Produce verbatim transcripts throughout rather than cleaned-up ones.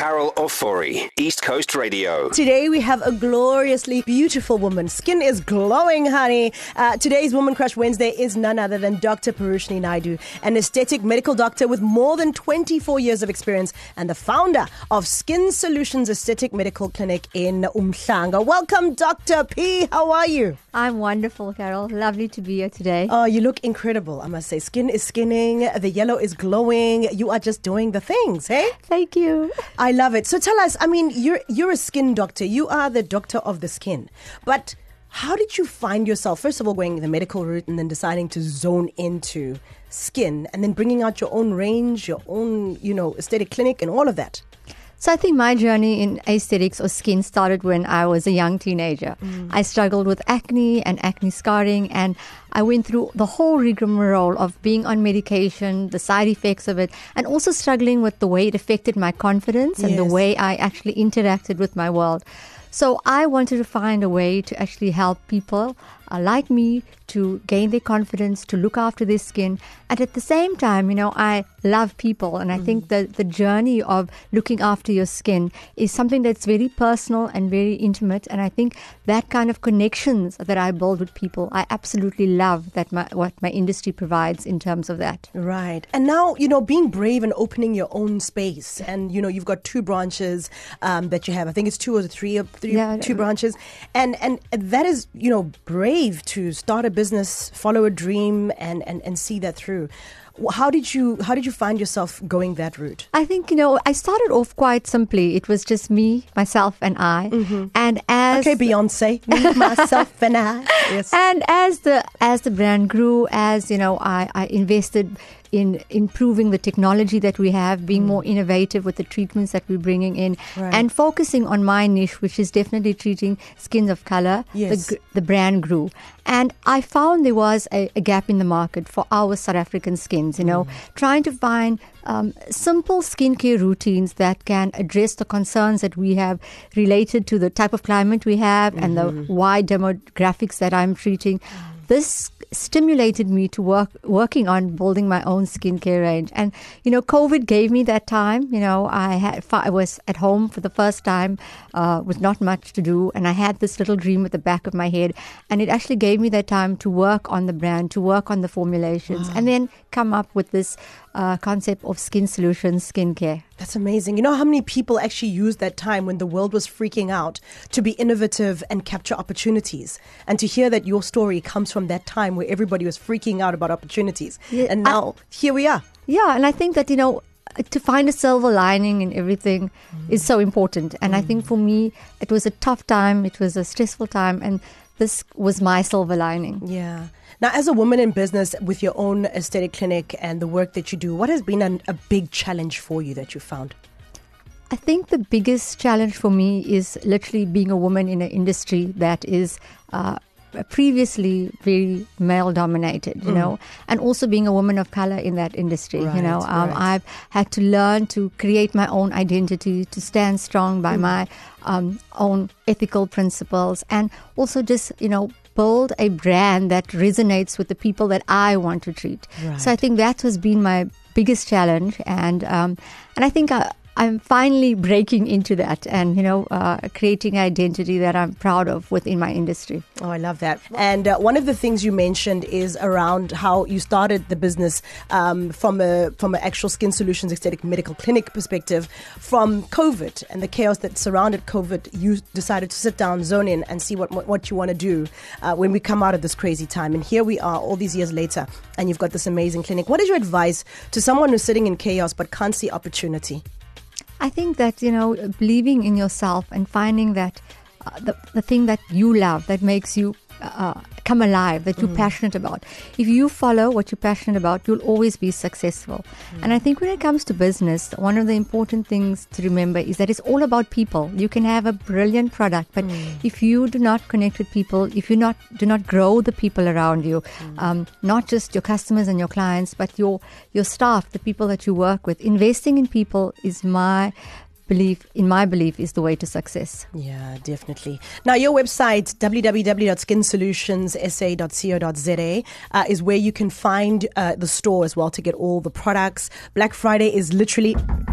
Carol Ofori, East Coast Radio. Today we have a gloriously beautiful woman. Skin is glowing, honey. Uh, today's Woman Crush Wednesday is none other than Doctor Parushni Naidu, an aesthetic medical doctor with more than twenty-four years of experience and the founder of Skin Solutions Aesthetic Medical Clinic in Umhlanga. Welcome, Doctor P. How are you? I'm wonderful, Carol. Lovely to be here today. Oh, you look incredible, I must say. Skin is skinning, the yellow is glowing. You are just doing the things, hey? Thank you. I love it. So tell us, I mean, you're you're a skin doctor. You are the doctor of the skin. But how did you find yourself, first of all, going the medical route and then deciding to zone into skin and then bringing out your own range, your own, you know, aesthetic clinic and all of that? So I think my journey in aesthetics or skin started when I was a young teenager. Mm. I struggled with acne and acne scarring, and I went through the whole rigmarole of being on medication, the side effects of it, and also struggling with the way it affected my confidence and yes. the way I actually interacted with my world. So I wanted to find a way to actually help people uh, like me to gain their confidence, to look after their skin. And at the same time, you know, I love people. And I mm. think that the journey of looking after your skin is something that's very personal and very intimate. And I think that kind of connections that I build with people, I absolutely love that my, what my industry provides in terms of that. Right. And now, you know, being brave and opening your own space. And, you know, you've got two branches um, that you have. I think it's two or three or three, yeah, two branches. And, and that is, you know, brave to start a business, follow a dream and, and, and see that through. How did you how did you find yourself going that route? I think, you know, I started off quite simply. It was just me, myself and I. Mm-hmm. And as Okay, Beyonce, me, myself and I. Yes. And as the as the brand grew, as, you know, I, I invested in improving the technology that we have, being mm. more innovative with the treatments that we're bringing in, right. and focusing on my niche, which is definitely treating skins of color, yes. the, the brand grew. And I found there was a, a gap in the market for our South African skins, you know, mm. trying to find um, simple skincare routines that can address the concerns that we have related to the type of climate we have mm-hmm. and the wide demographics that I'm treating. Mm. This stimulated me to work working on building my own skincare range. And, you know, COVID gave me that time. You know, I had I was at home for the first time uh, with not much to do. And I had this little dream at the back of my head. And it actually gave me that time to work on the brand, to work on the formulations, wow. and then come up with this uh, concept of Skin Solutions skincare. That's amazing. You know how many people actually used that time when the world was freaking out to be innovative and capture opportunities? And to hear that your story comes from that time where everybody was freaking out about opportunities. Yeah, and now I, here we are. Yeah, and I think that, you know, to find a silver lining in everything mm. is so important. And mm. I think for me, it was a tough time. It was a stressful time. And this was my silver lining. Yeah. Now, as a woman in business with your own aesthetic clinic and the work that you do, what has been an, a big challenge for you that you found? I think the biggest challenge for me is literally being a woman in an industry that is uh, previously very male dominated, you mm. know, and also being a woman of color in that industry, right, you know. Um, right. I've had to learn to create my own identity, to stand strong by mm. my um, own ethical principles, and also just, you know, build a brand that resonates with the people that I want to treat. Right. So I think that has been my biggest challenge, and um, and I think I, I'm finally breaking into that and, you know, uh, creating an identity that I'm proud of within my industry. Oh, I love that. And uh, one of the things you mentioned is around how you started the business um, from a from an actual Skin Solutions Aesthetic Medical Clinic perspective. From COVID and the chaos that surrounded COVID, you decided to sit down, zone in, and see what what you want to do uh, when we come out of this crazy time. And here we are all these years later, and you've got this amazing clinic. What is your advice to someone who's sitting in chaos but can't see opportunity? I think that, you know, believing in yourself and finding that uh, the, the thing that you love, that makes you uh, come alive, that you're mm. passionate about. If you follow what you're passionate about, you'll always be successful. Mm. And I think when it comes to business, one of the important things to remember is that it's all about people. You can have a brilliant product, but mm. if you do not connect with people, if you not do not grow the people around you, mm. um, not just your customers and your clients, but your your staff, the people that you work with, investing in people is my belief, in my belief, is the way to success. Yeah, definitely. Now, your website, w w w dot skin solutions s a dot co dot z a, uh, is where you can find uh, the store as well to get all the products. Black Friday is literally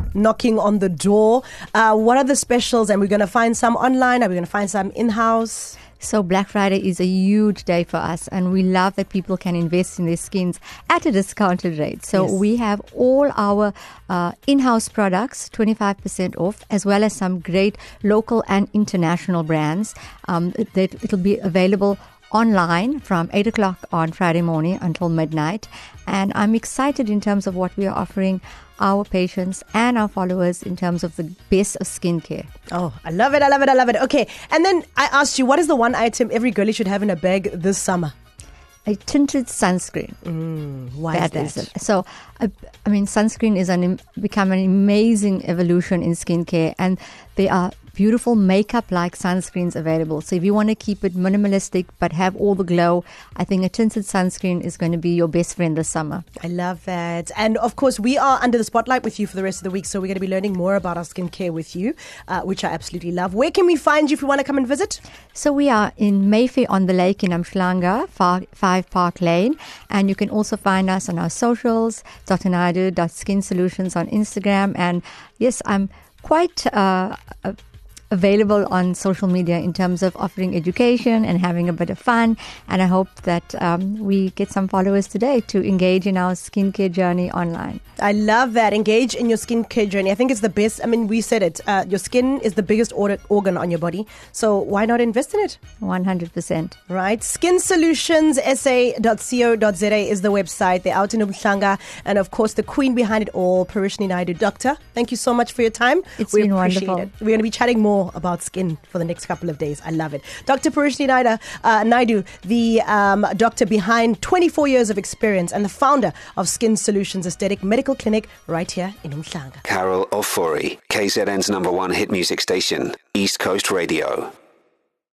knocking on the door. Uh, what are the specials? And we're going to find some online. Are we going to find some in-house? So Black Friday is a huge day for us, and we love that people can invest in their skins at a discounted rate. So Yes. we have all our uh, in-house products, twenty-five percent off, as well as some great local and international brands. Um, that it'll be available online from eight o'clock on Friday morning until midnight. And I'm excited in terms of what we are offering our patients and our followers in terms of the best of skincare. Oh, I love it. I love it. I love it. Okay. And then I asked you, what is the one item every girlie should have in a bag this summer? A tinted sunscreen. Mm, why is that? Is it. So, I, I mean, sunscreen is an become an amazing evolution in skincare, and there are beautiful makeup-like sunscreens available. So if you want to keep it minimalistic but have all the glow, I think a tinted sunscreen is going to be your best friend this summer. I love that. And of course, we are under the spotlight with you for the rest of the week, so we're going to be learning more about our skincare with you, uh, which I absolutely love. Where can we find you if you want to come and visit? So we are in Mayfair on the Lake in Umhlanga, five Park Lane. And you can also find us on our socials, Doctor Naidu dot Skin Solutions on Instagram. And yes, I'm quite uh, available on social media in terms of offering education and having a bit of fun. And I hope that um, we get some followers today to engage in our skincare journey online. I love that. Engage in your skincare journey. I think it's the best. I mean, we said it. Uh, your skin is the biggest or- organ on your body. So why not invest in it? one hundred percent. Right. Skin Solutions S A dot co dot z a is the website. They're out in Umhlanga. And of course, the queen behind it all, Parishni Naidu. Doctor, thank you so much for your time. It's we been appreciate wonderful. it. We're going to be chatting more about skin for the next couple of days. I love it. Doctor Parishni Naidu, uh, Naidu, the um, doctor behind twenty-four years of experience and the founder of Skin Solutions Aesthetic Medical Clinic right here in Umhlanga. Carol Ofori, K Z N's number one hit music station, East Coast Radio.